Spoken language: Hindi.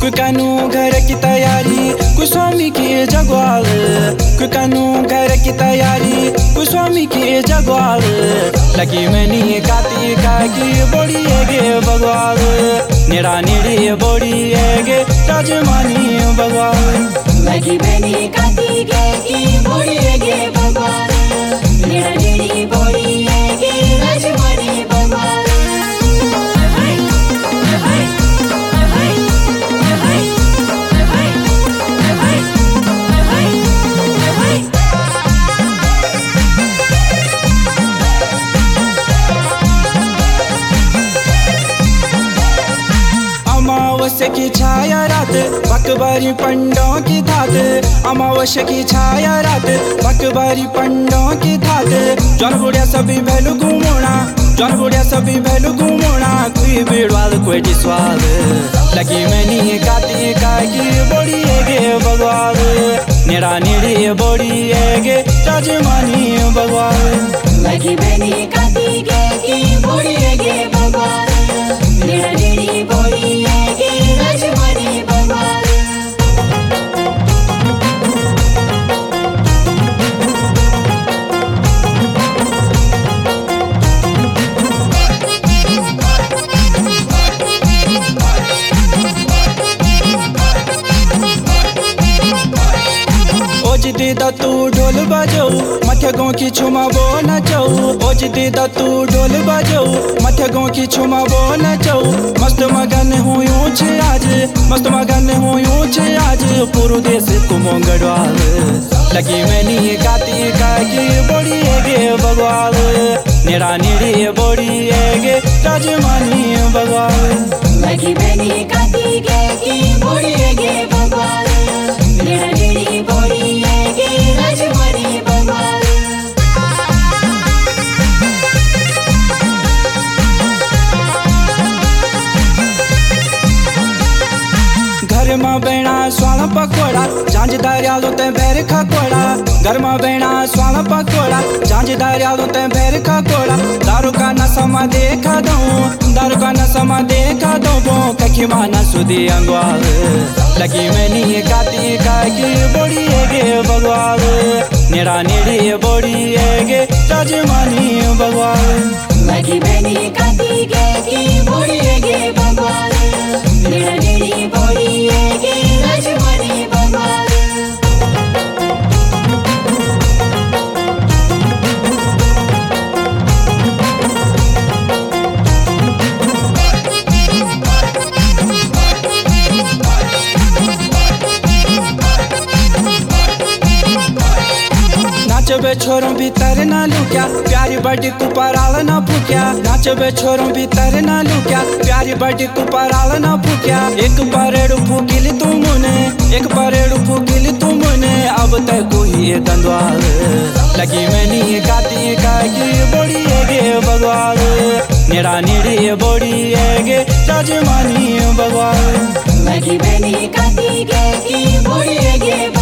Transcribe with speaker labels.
Speaker 1: कुकानु घर की तैयारी कुस्वामी की जगवाल कुकानु घर की तैयारी कुस्वामी की जगवाल लगी मैंने काती काकी बड़ी है गे बगवाल नेड़ा नेड़ी बड़ी है गे राजमानी बगवाल
Speaker 2: लगी मैंने काती की बड़ी है गे बगवाल नेड़ा नेड़ी बड़ी है गे राजमानी बगवाल
Speaker 1: अमावस्या की छाया रात बकबारी पंडों की धात अमावस्या की छाया रात बकबारी पंडों की धात जौन बुढ़िया सभी भैलू घूमोना जौन बुढ़िया सभी भैलू घूमोना कोई बेड़वाल कोई डिसवाल लगी मैंने काती काकी बड़ी है गे बगवाल नेड़ा नेड़ी बड़ी है गे राजमानी बगवाल
Speaker 2: लगी मैंने काती की बड़ी है गे बगवाल नेड़ा नेड़ी बड़ी है गे राजमानी बगवाल
Speaker 1: ओजदी तू ढोल बजो मथे गाँव की छुमा बो नचो ओजदी तू ढोल बजो मथे गाँव की छुमा बो नचो मस्त मगन हुयूं छे आज मस्त मगन हुयूं छे आज पूरो देश को मोंगड़वाल लगी मैंने काती काकी बड़ी है गे बगवाल नेड़ा नेड़ी बड़ी है गे राजमानी बगवाल
Speaker 2: लगी मैंने काती की बड़ी है गे बगवाल नेड़ा नेड़ी बड़ी है गे राजमानी बगवाल
Speaker 1: घर में बेना स्वाल पकोड़ा झांझदार आलू ते भैर खकोड़ा घर में बेना स्वाल पकोड़ा झांझदार आलू ते भैर खकोड़ा दारू का नशा में देखा दूं दारू का नशा में देखा दूं वो कखी माना सुधी अंगवाल लगी मैंने काती काकी बड़ी है गे बगवाल नेड़ा नेड़ी बड़ी है गे राजमानी बगवाल
Speaker 2: लगी मैंने काती की बड़ी है गे बगवाल नेड़ा नेड़ी बड़ी है गे राजमानी बगवाल
Speaker 1: नाचबे छोरों भीतर ना लुक्या प्यारी बड़ी कुपराल ना फूक्या नाचबे छोरों भीतर ना लुक्या प्यारी बड़ी कुपराल ना फूक्या एक परेड़ फूकिल तुमने एक परेड़ फूकिल तुमने अब तक कोई दंदवाल लगी मैंने काती काकी बड़ी है गे बगवाल नेड़ा नेड़ी बड़ी है गे राजमानी बगवाल
Speaker 2: लगी मैंने काती की बड़ी है गे